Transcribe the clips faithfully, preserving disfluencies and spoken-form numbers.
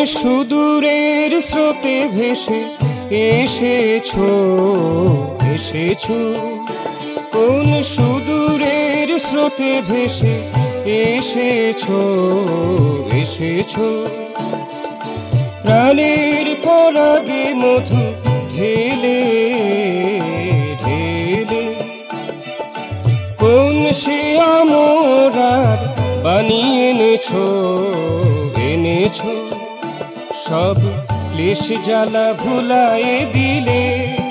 সুদূরের স্রোতে ভেসে এসেছো এসেছো, কোন সুদূরের স্রোতে ভেসে এসেছো এসেছো। প্রাণের পরাগে মধু ঢেলে ঢেলে, কোন সে আমরার বানিয়ে এনেছো এনেছো। সব ক্লেশ জ্বালা ভুলায়ে দিলে,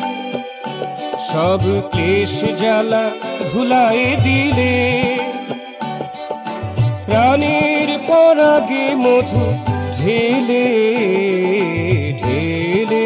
সব ক্লেশ জ্বালা ভুলায়ে দিলে। প্রাণের পরাগে মধু ঢেলে ঢেলে।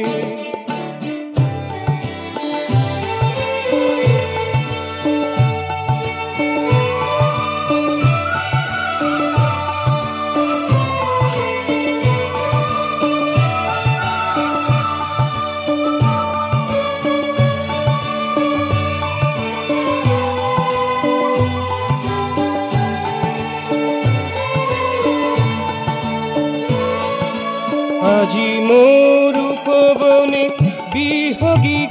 আজি মোর উপবনে বিহগী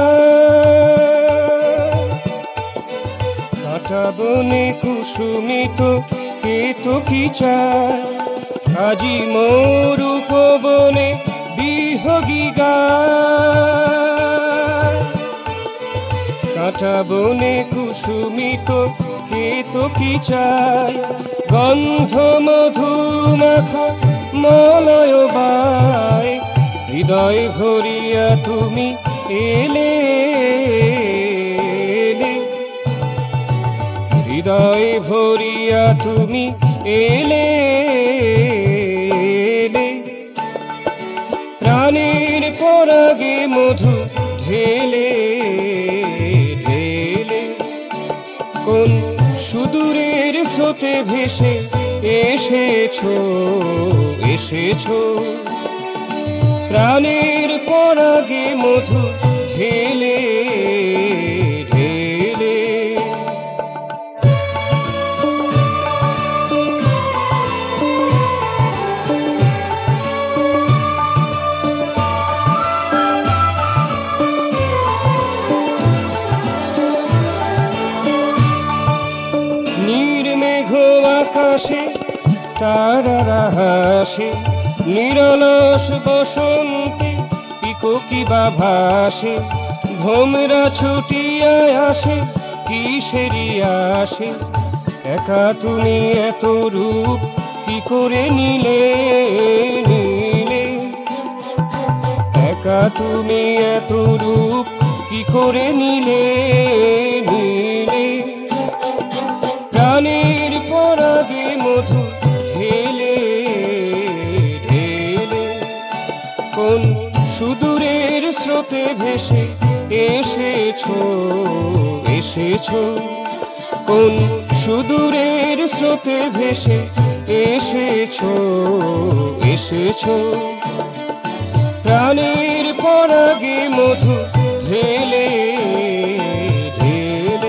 গান, কাঁটা বনে কুসুমিত কেতকী চায়। আজি মোর উপবনে বিহগী গান, কাঁটা বনে কুসুমিত কেতকী চায়। গন্ধ মধু মাখা মলয় বায়, হৃদয় ভরিয়া তুমি এলে এলে। হৃদয় ভরিয়া তুমি এলে এলে। প্রাণের পরাগে মধু ঢেলে ঢেলে, কোন সুদূরের স্রোতে ভেসে এসেছো এসেছো। প্রাণের পরাগে মধু ঢেলে ঢেলে। নির্মেঘ আকাশে তারারা হাসে, নিরলস বসন্তে পিকোকি বা ভাসে। ভোমরা ছুটিয়া আসে কিসেরি আসে, একা তুমি এত রূপ কি করে নিলে নিলে। একা তুমি এত রূপ কি করে নিলে নিলে। প্রাণের পরাগে মধু ঢেলে ঢেলে, কোন সুদূরের স্রোতে ভেসে এসেছো এসেছো। কোন সুদূরের স্রোতে ভেসে এসেছো এসেছো। প্রাণের পরাগে মধু ঢেলে ঢেলে,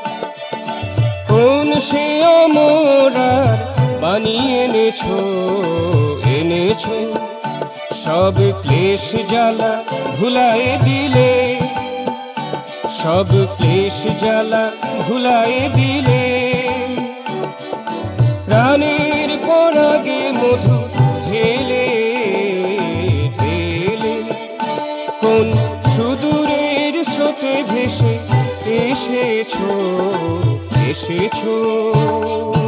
কোন সে আমরার বানিয়ে এনেছো এনেছো। সব ক্লেশ জ্বালা ভুলায়ে দিলে, সব ক্লেশ জ্বালা ভুলায়ে দিলে। প্রাণের পরাগে মধু ঢেলে ঢেলে, কোন সুদূরের স্রোতে ভেসে এসেছো এসেছো।